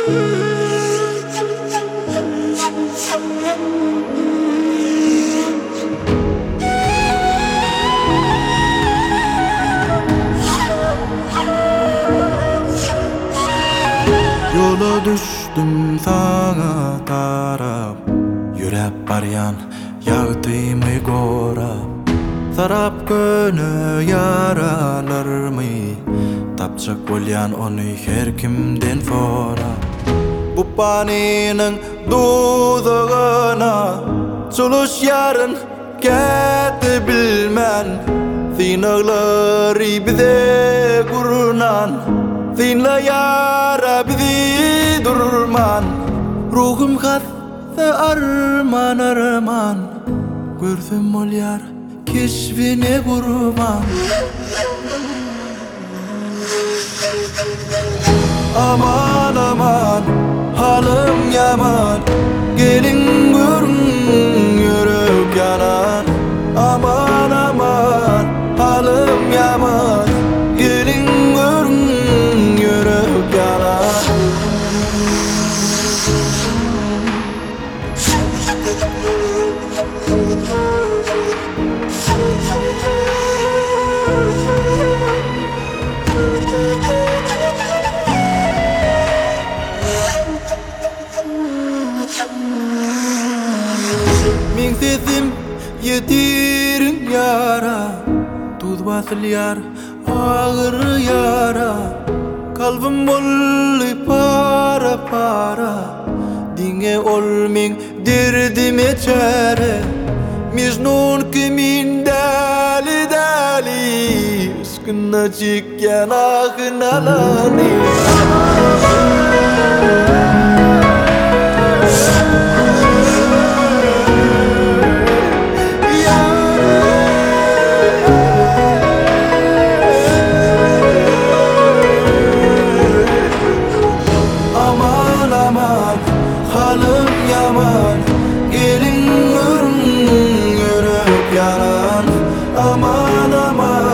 Yola düştüm sana tarap, yürep baryan yağdymı gorap. Sarap gönü yaralarımı, tapçak bolyan onu her kimden forap. Bu paninin dudağına çuluş yarın kete bilmen. Thinagları bize kurunan, thinla yara bizi durman. Ruhum hatta arman arman, gördüm ol yar keşfine kurban. Aman aman halim yaman, gelin görün yürek yanan. Aman aman halim yaman, gelin görün yürek yanan. Min sesim yetirin yara, tuz basıl yar ağır yara. Kalbim ollu para para, dinge ol min derdime çare. Mecnun kimin dali dali, aşkına çikken ahına lani. Aman aman halim yaman, gelin görün yürek yanan. Aman aman